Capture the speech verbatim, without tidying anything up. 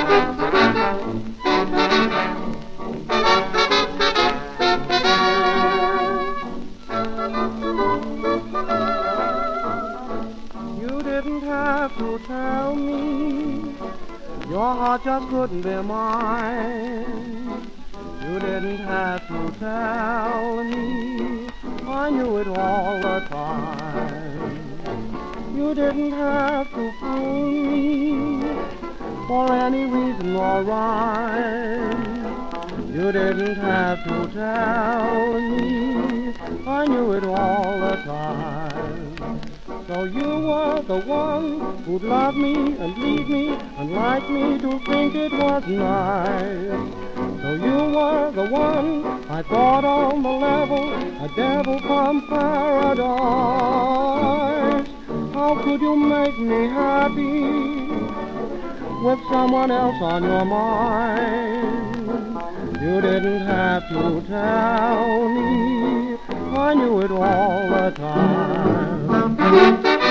You didn't have to tell me your heart just couldn't be mine. You didn't have to tell me, I knew it all the time. You didn't have to fool me for any reason or rhyme. You didn't have to tell me, I knew it all the time. So you were the one who'd love me and leave me and like me to think it was nice. So you were the one I thought on the level, a devil from paradise. How could you make me happy with someone else on your mind? You didn't have to tell me, I knew it all the time.